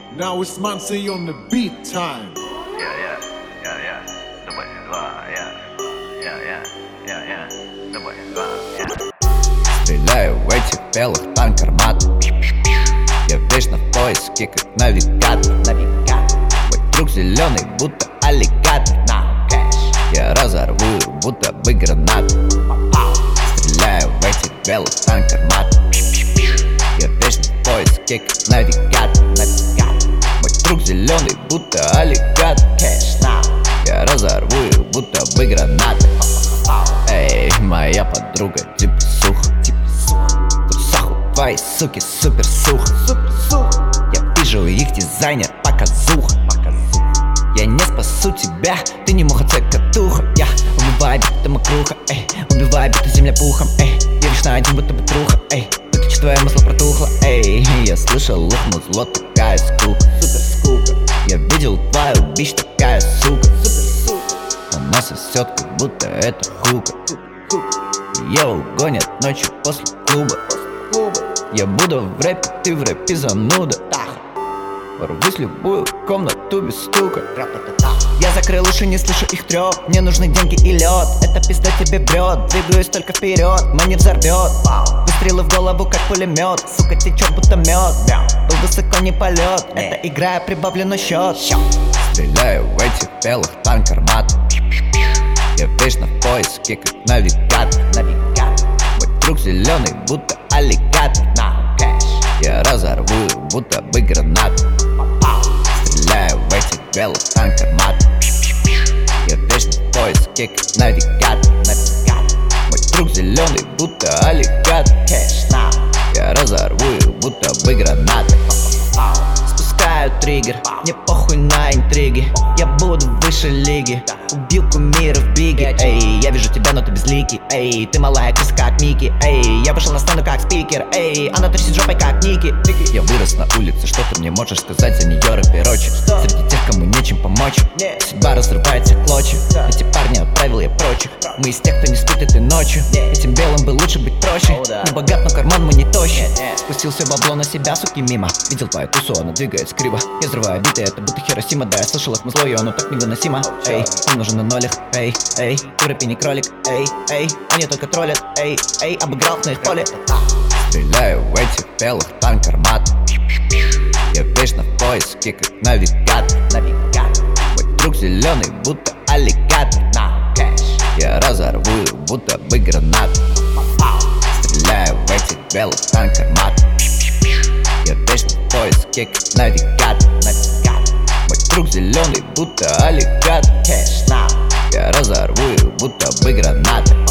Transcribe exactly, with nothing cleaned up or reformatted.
Now it's Mansi on the beat time. Yeah, yeah, yeah, yeah. Давай, два, yeah. Yeah, yeah, yeah, yeah. Давай, два, yeah. Стреляю в этих белых танкермат. Я вечно в поиске, как навигатор. Навигатор. Мой друг зеленый, будто аллигатор. Я разорву его, будто бы гранат. Стреляю в этих белых танкермат. Я вечно в поиске, как навигатор. Навигатор. Мой друг зеленый, будто аллигатор. Я разорву его, будто бы гранат. Эй, моя подруга, типа суха. В трусах у твоей суки супер сухо. Я вижу их дизайнер показуха. Я не спасу тебя, ты не муха, цикатуха. Я убиваю бита макруха, эй. Убиваю бита земля пухом, эй. Я вечно один, будто бы труха, эй. Выточи твое масло протухло, эй. Я слышал их музло, такая скука. Супер скука. Я видел твою бич, такая сука. Супер сука. Она сосет, как будто это хука. Ее угонят ночью после клуба. Я буду в рэпе, ты в рэпе зануда. Ворвусь в любую комнату без стука. Я закрыл уши, не слышу их трёп. Мне нужны деньги и лед. Эта пизда тебе брет. Двигаюсь только вперед, мани взорвет. Выстрелы в голову, как пулемет. Сука, течет, будто мед. Был высоко, не полет. Это игра, я прибавлю счет. Стреляю в этих белых танкермат. Я вечно в поиске, как навигатор. Мой друг зеленый, будто аллигатор. Я разорву его, будто бы гранат. Стреляю в этих белых танкермат. Я вечно в поиске, как навигатор. Мой друг зеленый, будто аллигатор. Я разорву его, будто бы гранат. Спускаю триггер, мне похуй на интриги. Я буду выше лиги, убью кумиров в биге. Эй, я вижу тебя, но ты безликий. Эй, ты малая крыса, как Микки. Эй, я вышел на сцену, как спикер. Эй, она трясет жопой, как Ники. Я вырос на улице, что ты мне можешь сказать за нее, рэперочек? Среди тех, кому нечем помочь, судьба разрывается в клочья. Эти парни отправил я прочих. Мы из тех, кто не спит этой ночью. Этим белым бы лучше быть проще. Не богат, но карман мы не тощий. Спустился бабло на себя, суки, мимо. Видел твою тусу, она двигается криво. Я взрываю биты, это будто Хиросима. Да, я слышал их злое, оно так невыносимо. Эй, он нужен на нолях. Эй, эй, ты в рэпе не кролик. Эй, эй, они только троллят. Эй, эй, обыграл на их поле. Стреляю в этих белых танкермат. Я вечно в поиске, как навигатор. Мой друг зеленый, будто аллигатор. Я разорву его, будто бы гранат. Стреляю в этих белых танкермат. Я вечно в поиске, как навигатор. Мой друг зеленый, будто аллигатор. Я разорву его, будто бы гранат.